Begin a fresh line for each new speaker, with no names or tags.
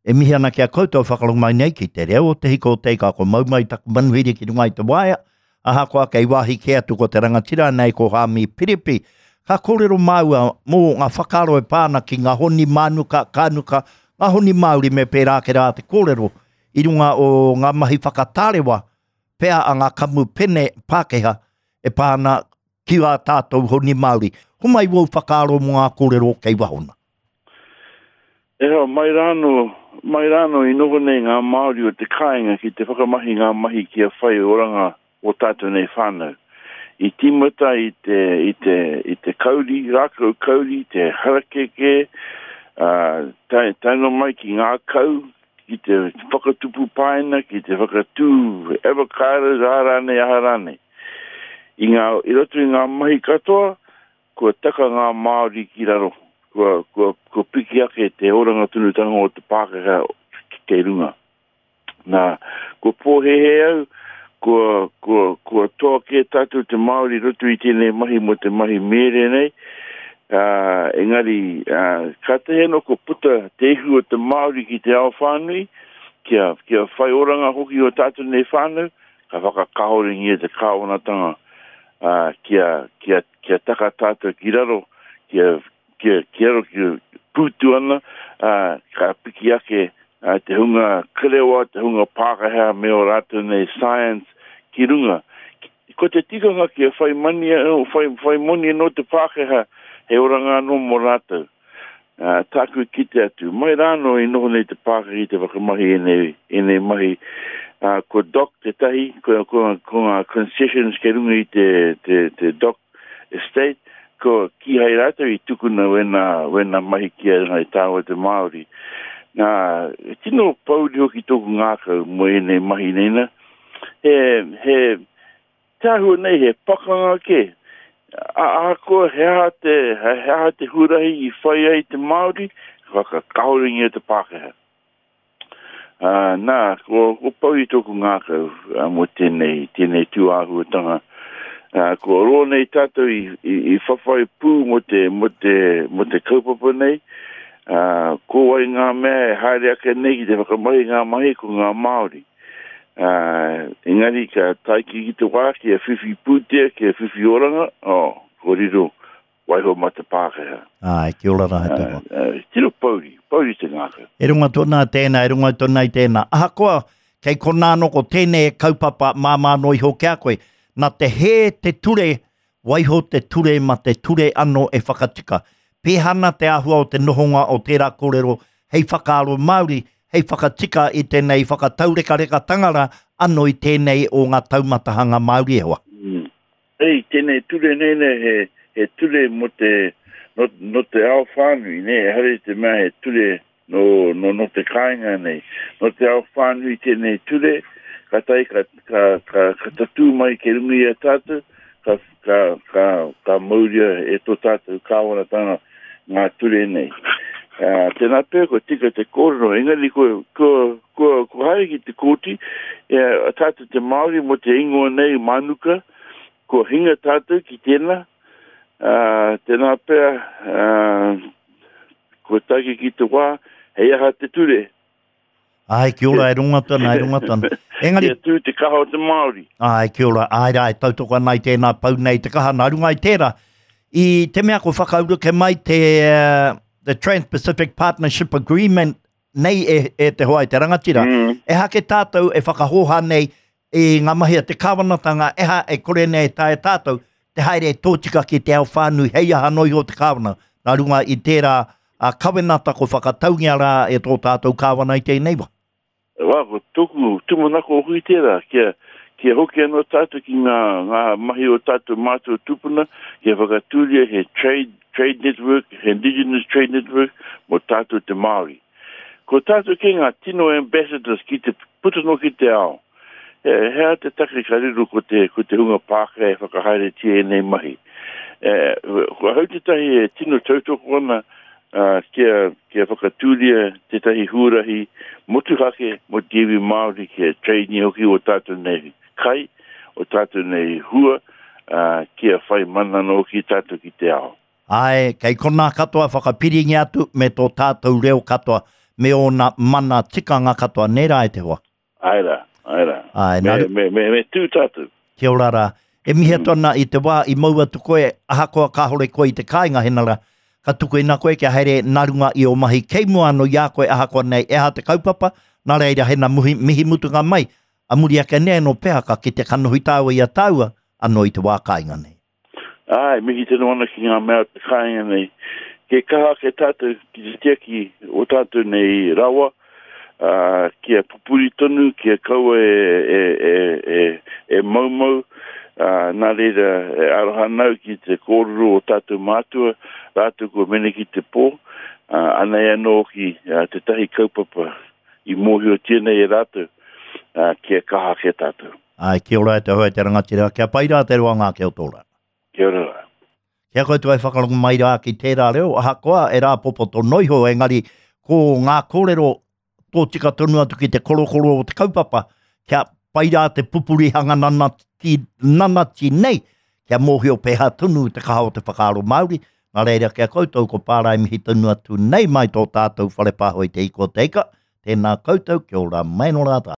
e mihi ana kia koutou whakalong mai nei ki te reo te hiko o teika ko maumai taku manuhiri ki rungai te waia, aha koa kei wahi ke atu ko te rangatira nei ko Hami Piripi, ka kōrero maua mō ngā whakaro e pāna ki ngā honi manuka, kānuka, ngā honi Māori me pērā ke rā te kōrero, i runga o ngā mahi whakatarewa, pēa a ngā kamu pene Pākehā e pāna ki a tātou honi Māori. Humai wau whakaro mō ngā kōrero kei wahona.
Eha, mai rano i noho nei ngā Māori o te kāinga ki te whakamahi ngā mahi ki a whai oranga o tātou nei whānau. I timata i te kauri, rākau kauri, te harakeke, taino mai ki ngā kau, ki te whakatupu paina, ki te whakatū, avocado, rārane, aharane. I roto i ngā mahi katoa, kua taka ngā Māori ki raro. Ko piki ake te oranga tunutanga o te Pākehā kei runga. Nā, ko pōhehe au, ko toa ke tātou te Māori roto i tēnei mahi mo te mahi mere nei. Engari, ka te heno ko puta te ihu o te Māori ki te ao whānui, kia whai oranga hoki o tātou nei whānau, ka whakakahoringi e te kāwanatanga, kia taka tātou ki raro, kia ro ki pūtu ana, ka piki ake te hunga kirewa, te hunga Pākehā me o rātou nei science ki runga. Ko te tikanga ki a whai moni no te Pākehā he oranga no mo rātou. Tāku ki te atu. Mai rāno i noho nei te Pākehā i te whakamahi e nei mahi. Ko doc te tahi, ko ngā concessions ke runga i te doc estate, ko ki hai rātou i tukuna wena mahi kia ngai tāua te Māori. Nā, tino pauri hoki tōku ngākau mo e nei mahi neina. He tāhua nei he pakanga ke. Ko hea te hurahi i whai ai te Māori, whakakahoringi e te Pākehā. Nā, ko pauri tōku ngākau mo tēnei tūāhuatanga. Ko roa nei tātou i whawhai pū mo te kaupapa nei. Ko wai ngā mea e haere ake nei ki te whakamahi ngā mahi ko ngā Māori. Engari ka taiki ki te wā ki a whiwhi pūtea, ki a whiwhi oranga, ko riro waiho ma te Pākehā.
Kia ora rā he tōko.
Tiro pauri te ngāka.
E runga tōna tēnā, e runga tōna i tēnā. Aha koa, kei konāno ko tēnei kaupapa māmāno i hoki a koe, nā te he te ture, waiho te ture ma te ture ano e whakatika. Pēhana te ahua o te nohonga o tērā kōrero, hei whakaaro Māori, hei whakatika i tēnei whakataureka tangara, ano i tēnei o ngā taumatahanga Māori e hoa.
Hei, tēnei ture nene he ture mo te ao whānui, ne, hare te mea he ture no te kāinga nei. No te ao whānui tēnei ture, ka tai ka tatu mai ke rungi e tātou, ka mauria e tō tātou kāwanatanga ngā ture nei. Tēnā pēr ko tika te kōrero, engari ko haere ki te kōti, tātou te Māori mo te ingoa nei manuka, ko hinga tātou ki tēnā, tēnā pēr ko taiki ki te wā, hei aha te ture.
Kia ora, e runga tana. Engari,
kia tū te kaha o te Māori.
Kia ora, tautoko anai tēnā pau nei te kaha, nā runga i tērā. I te mea ko whakauruke mai the Trans-Pacific Partnership Agreement nei e te hoa i te rangatira. E hake tātou e whakahoha nei i ngā mahi a te kāwanatanga, e kore nei tae tātou, te haere tōtika ki te ao whānui, hei aha noi o te kāwana. Nā runga i tērā kawenata ko whakataungia rā e tō tātou kāwana i tēnei wa.
Wā, ko tumanako hui tērā, kia hoki anō tātou ki ngā mahi o tātou mātou tupuna, kia whakatūria he trade network, he indigenous trade network, mo tātou te Māori. Ko tātou ki ngā tino ambassadors ki te putano ki te ao. Hea te take ka riru ko te hunga Pākehā e whakahaere tia e nei mahi. Ko hau te tahi e tino tautoko ana, kia whakatūria te tahi hūrahi, motuhake mo Divi Māori kia trade ni hoki o tātou nei kai, o tātou nei hua, kia whai mana no ki tātou ki te ao.
Kei kona katoa whakapiringi atu me tō tātou reo katoa me o na mana tikanga katoa nera e te hoa.
Aira.
Ai,
Me tū tātou.
Kia ora rā. E mihe tona i te wā i maua tu koe, ahakoa ka hore koe i te kāinga henara, ka tuku ina koe kia haere narunga i o mahi kei mua no ia koe ahakoa nei e ha te kaupapa, nā reira hena mihi mutunga mai, a muri ake nea no pehaka ki te kanohi tāua i a tāua, anō i te wā kāinga nei.
Ai, mihi tēnu ana ki ngā mea te kāinga nei. Ke kaha ke tātou ki te tiaki o tātou nei rawa, kia pupuri tonu, kia kaua e maumau, nā reira e arohanau ki te kōrero o tātou mātua, rātou ko mene ki te pō, ana e anō ki te tahi kaupapa i mōhio tēnei e rātou, kia kaha ke tātou.
Ai, kia ora e te hoa te rangatira, kia paira te ruanga kia o tōra.
Kia ora.
Kia koe tu ai whakalonga mai rā ki tērā reo, aha koa e rā popo tō noiho, engari ko ngā kōrero tō tika tonu atu ki te korokoro o te kaupapa, kia paira te pupuri hanga nanati nei, kia mōhio peha tonu te kaha o te whakaaro Māori, nā reira kia koutou ko pārai mihi tonu atu nei mai tō tātou whalepāhoi te iko teika, tēnā koutou kia ora mai no rātā.